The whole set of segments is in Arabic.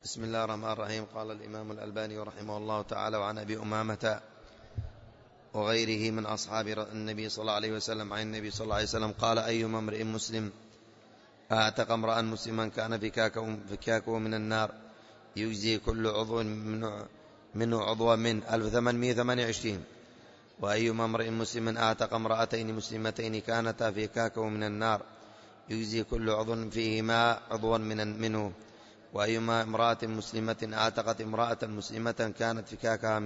بسم الله الرحمن الرحيم. قال الإمام الألباني رحمه الله تعالى: وعن أبي أمامة وغيره من أصحاب النبي صلى الله عليه وسلم عن النبي صلى الله عليه وسلم قال: أيما امرئ مسلم أعتق امرأ مسلما كان فكاكه من النار يجزي كل عضو منه عضوا من 1828. وأيما امرئ مسلم أعتق امرأتين مسلمتين كانتا فكاكه من النار يجزي كل عضو فيهما عضوا منه. وأيما امرأة مسلمة أعتقت امرأة مسلمة كانت فكاكها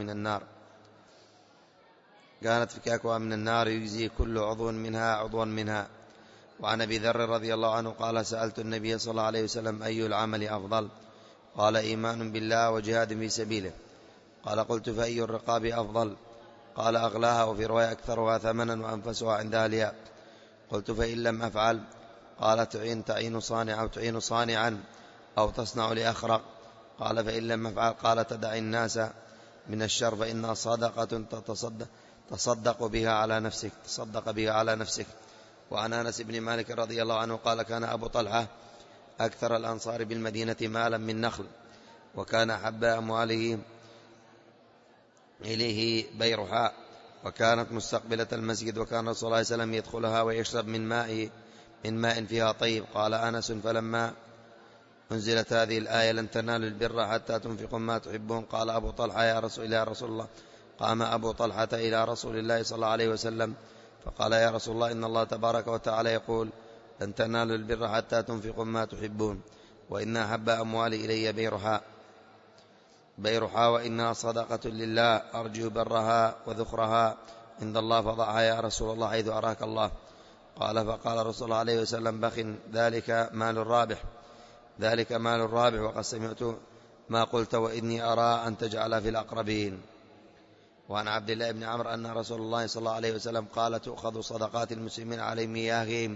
من النار يجزي كل عضو منها عضوا منها. وعن أبي ذر رضي الله عنه قال: سألت النبي صلى الله عليه وسلم: أي العمل أفضل؟ قال: إيمان بالله وجهاد في سبيله. قال: قلت: فأي الرقاب أفضل؟ قال: أغلاها، وفي رواية أكثرها ثمنا وأنفسها عند أهلها. قلت: فإن لم أفعل؟ قال: تعين صانعا أو تصنع لأخرق. قال: فإن لم أفعل؟ قال: تدع الناس من الشر فإنها صدقة تصدق بها على نفسك. وعن أنس بن مالك رضي الله عنه قال: كان أبو طلحة أكثر الأنصار بالمدينة مالا من نخل، وكان أحب أمواله إليه بيرحاء، وكانت مستقبلة المسجد، وكان رسول الله صلى الله عليه وسلم يدخلها ويشرب من ماء فيها طيب. قال أنس: فلما أنزلت هذه الآية: لن تنالوا البر حتى تنفقوا ما تحبون، قال أبو طلحة: يا رسول الله. قام أبو طلحة إلى رسول الله صلى الله عليه وسلم فقال: يا رسول الله، إن الله تبارك وتعالى يقول: لن تنالوا البر حتى تنفقوا ما تحبون، وإن أحب أموالي إلي بيرحاء، وإنها صدقة لله، أرجو برها وذخرها عند الله، فضعها يا رسول الله حيث أراك الله. فقال رسول الله عليه وسلم: بخ، ذلك مال الرابح، وقد سمعت ما قلت، وإني أرى أن تجعل في الأقربين. وعن عبد الله بن عمرو أن رسول الله صلى الله عليه وسلم قال: تؤخذ صدقات المسلمين على مياههم،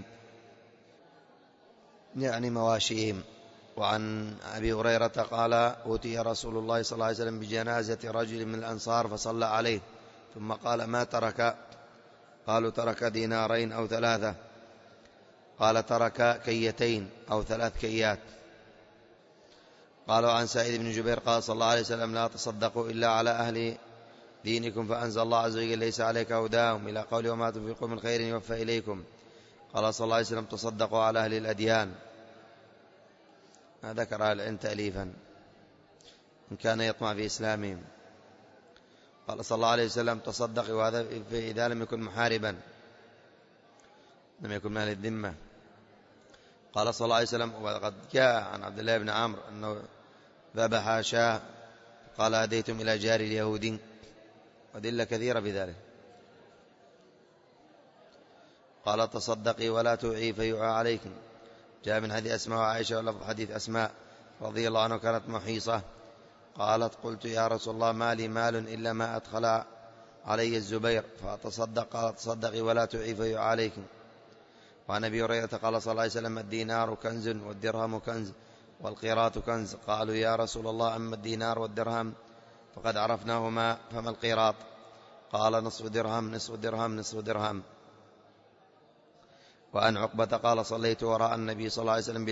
يعني مواشيهم. وعن أبي هريرة قال: أوتي رسول الله صلى الله عليه وسلم بجنازة رجل من الأنصار فصلى عليه، ثم قال: ما ترك؟ قالوا: ترك دينارين أو 3. قال: ترك كيتين أو 3 كيات. قالوا: عن سعيد بن جبير قال صلى الله عليه وسلم: لا تصدقوا إلا على أهل دينكم، فأنزل الله عز وجل: ليس عليك هداهم، إلى قوله: وما تنفقوا من خير يوفى إليكم. قال صلى الله عليه وسلم: تصدقوا على أهل الأديان. ما ذكر أهل العلم تأليفا إن كان يطمع في إسلامهم. قال صلى الله عليه وسلم: تصدق، وهذا إذا لم يكن محاربا، لم يكن من أهل الذمة. قال صلى الله عليه وسلم: وقد جاء عن عبد الله بن عمرو أنه ذبح شاة، قال: أديتم إلى جار اليهودي، ودل كثيرة بذلك. قال: تصدقي ولا توعي فيوعى عليكم. جاء من حديث أسماء وعائشة، ولفظ حديث أسماء رضي الله عنها كانت محيصة. قالت: قلت: يا رسول الله، ما لي مال إلا ما أدخل علي الزبير فأتصدق. قال: تصدقي ولا توعي فيوعى عليكم. وعن أبي هريرة قال صلى الله عليه وسلم: الدينار كنز، والدرهم كنز، والقيراط كنز. قالوا: يا رسول الله، أما الدينار والدرهم فقد عرفناهما، فما القيراط؟ قال: نصف درهم. وأن عقبة قال: صليت وراء النبي صلى الله عليه وسلم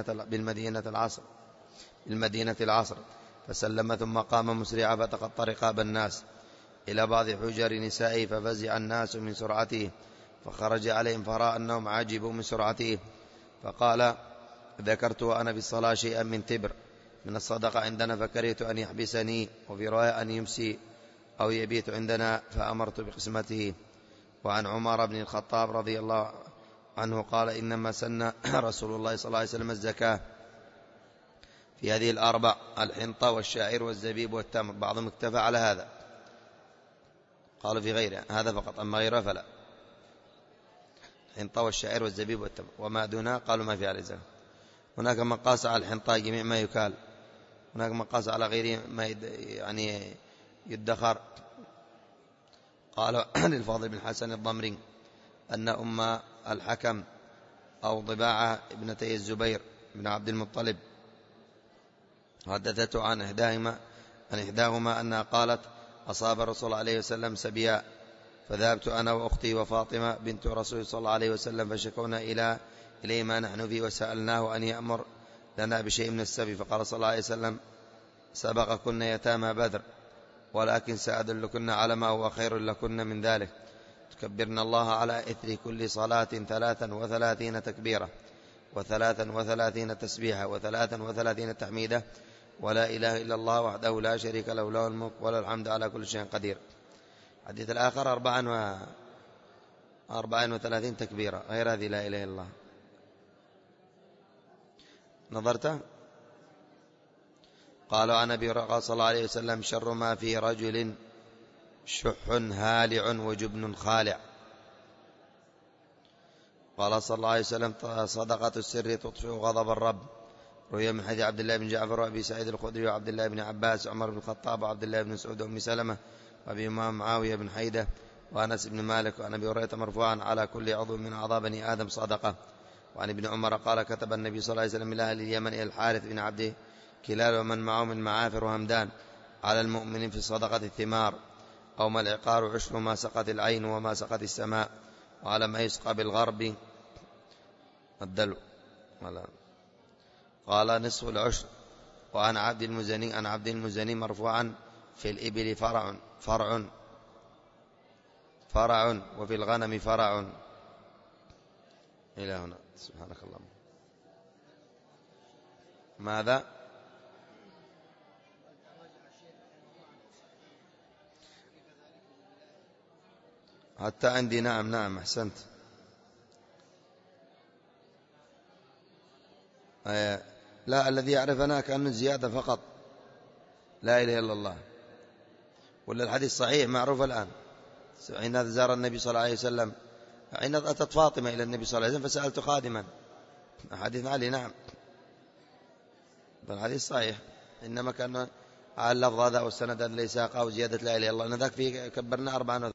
بالمدينة العصر، فسلم ثم قام مسرعا، فتقطع رقاب الناس إلى بعض حجر نسائه، ففزع الناس من سرعته، فخرج عليهم فرأى أنهم عجبوا من سرعته، فقال: ذكرت وأنا بالصلاة شيئا من تبر من الصدقة عندنا، فكرهت أن يحبسني، وفي رواية أن يمسي أو يبيت عندنا، فأمرت بقسمته. وعن عمر بن الخطاب رضي الله عنه قال: إنما سن رسول الله صلى الله عليه وسلم الزكاة في هذه الأربع: الحنطة والشعير والزبيب والتمر. بعضهم اكتفى على هذا، قالوا في غيره هذا فقط، أما غيره فلا. الحنطة والشعير والزبيب والتمر، وما دونها قالوا ما في عليه زكاة. هناك من قاس على الحنطة جميع ما يكال، هناك من قاس على غيره ما يعني يدخر. قال للفاضل بن حسن الضمري أن أم الحكم أو ضباعة ابنتي الزبير بن عبد المطلب حدثته عن إحداهما أنها قالت: أصاب الرسول عليه وسلم سبياء، فذهبت أنا وأختي وفاطمة بنت رسول صلى الله عليه وسلم، فشكونا إليه ما نحن فيه، وسألناه أن يأمر لنا بشيء من السبي. فقال صلى الله عليه وسلم: سبقكن يتامى بدر، ولكن سأدلكن على ما هو خير لكن من ذلك. تكبرن الله على إثر كل صلاة 33 تكبيرة، 33 تسبيحة، 33 تحميدة، ولا إله إلا الله وحده لا شريك له، له الملك وله الحمد على كل شيء قدير. الحديث الآخر 34 تكبيرة غير هذه لا إله إلا الله. نظرت؟ قالوا عن أبي هريرة صلى الله عليه وسلم: شر ما في رجل شح هالع وجبن خالع. قال صلى الله عليه وسلم: صدقة السر تطفئ غضب الرب. روي من حديث عبد الله بن جعفر وأبي سعيد الخدري وعبد الله بن عباس وعمر بن الخطاب وعبد الله بن مسعود وأم سلمة وأبي معاوية بن حيدة وأنس بن مالك وعن أبي هريرة مرفوعا: على كل عضو من أعضاء بني آدم صدقة. وعن ابن عمر قال: كتب النبي صلى الله عليه وسلم إلى أهل اليمن إلى الحارث بن عبد كلال ومن معه من معافر وهمدان: على المؤمن في صدقة الثمار أو ما العقار 10 ما سقت العين وما سقت السماء، وعلى ما يسقى بالغرب الدلو قال نصف العشر. وعن عبد المزني مرفوعا: في الإبل فرع وفي الغنم فرع. إلى هنا. سبحانك اللهم. ماذا؟ حتى عندي نعم أحسنت. لا، الذي يعرفنا كأنه زيادة فقط، لا إله إلا الله. ولا الحديث صحيح معروف الآن. حين زار النبي صلى الله عليه وسلم، حين أتت فاطمة إلى النبي صلى الله عليه وسلم فسألت خادما. حديث علي نعم، الحديث صحيح، إنما كان على اللفظ هذا والسند ليس أو زيادة لا إله إلا الله. ذاك فيه كبرنا 4